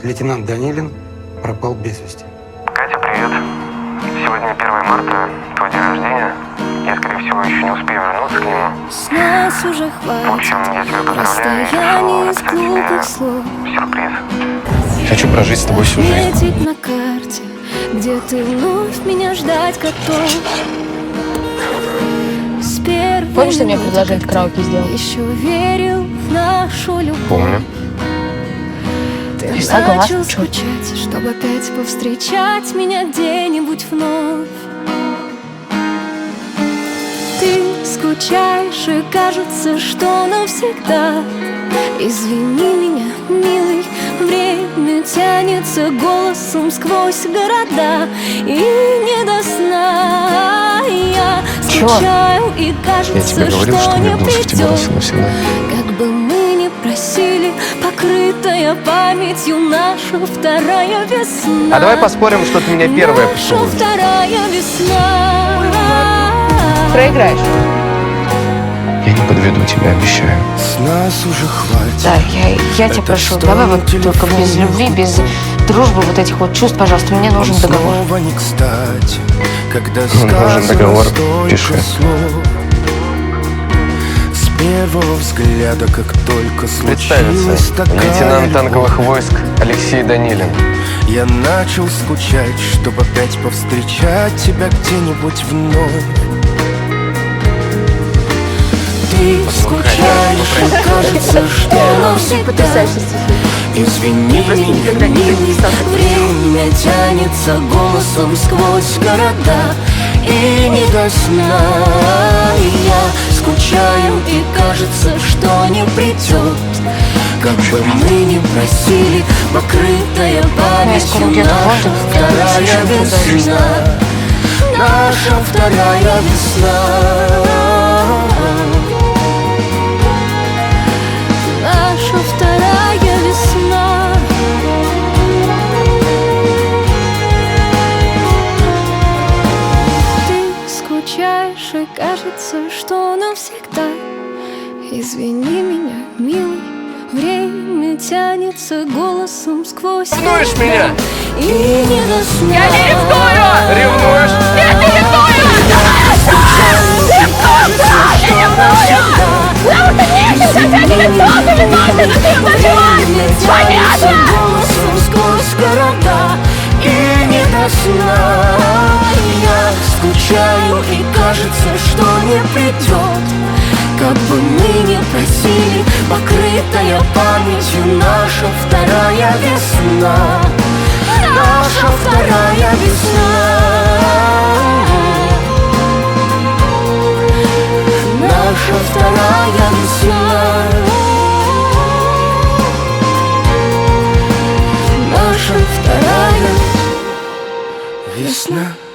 Лейтенант Данилин пропал без вести. Катя, привет. Сегодня 1 марта, твой день рождения. Я, скорее всего, еще не успею вернуться к нему. С нас уже хватит. В общем, я тебя поздравляю и решил написать тебе сюрприз. Хочу прожить с тобой всю жизнь. Метить на карте, где ты вновь меня ждать готов. Помнишь, что мне предложили караоке сделать? Еще верил в нашу любовь. Помню. Ты согласна, начал скучать, чтобы опять повстречать меня где-нибудь вновь. Ты скучаешь, и кажется, что навсегда. Извини меня, милый, время тянется голосом сквозь города. И не до сна я скучаю, и кажется, Я тебе говорил, что не влюбился в тебя придет. раз и навсегда. Как бы мы ни просили, покрытая памятью наша вторая весна. А давай поспорим, что ты меня первая Наша поцелуешь. вторая весна. Проиграешь. Я не подведу тебя, обещаю. С нас уже хватит. Да, я тебя прошу, давай вот только без любви, без дружбы, вот этих вот чувств, пожалуйста, мне нужен договор. Снова не кстати, когда Нужен договор, пиши. С первого взгляда, как только Представиться. случилась такая Лейтенант любовь, танковых войск Алексей Данилин. я начал скучать, чтобы опять повстречать тебя где-нибудь вновь. Ты скучаешь, и кажется, что навсегда. Извини меня, милый, время тянется голосом сквозь города. И не до сна я скучаю, и кажется, что не придет. Как бы мы ни просили, покрытая памятью наша вторая весна. Наша вторая весна. Наша вторая весна. Ты скучаешь, и кажется, что навсегда. Извини меня, милый, время тянется голосом сквозь Ревнуешь меня? И не до сна. Я не ревную! Ревнуешь? Нет, не ревную! Потому что нечем, хотя не лицо, ты виновата, но ты началась! Понятно! Голосом сквозь города. И не до сна я скучаю, и кажется, что не придет. Как бы мы ни просили, покрытая памятью наша вторая весна. Наша вторая весна. Наша вторая весна. Наша вторая весна.